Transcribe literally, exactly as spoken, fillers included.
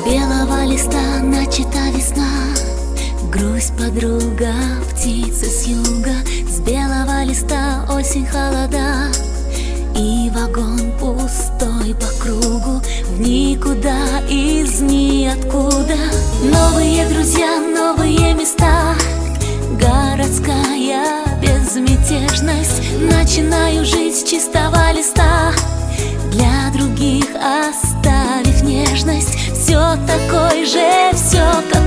белого листа начата весна. Грусть подруга, птица с юга. С белого листа осень холода. И вагон пустой по кругу, в никуда, из ниоткуда. Новые друзья, новые места, городская безмятежность. Начинаю жить с чистого листа, для других оставив нежность. Все такой же, все как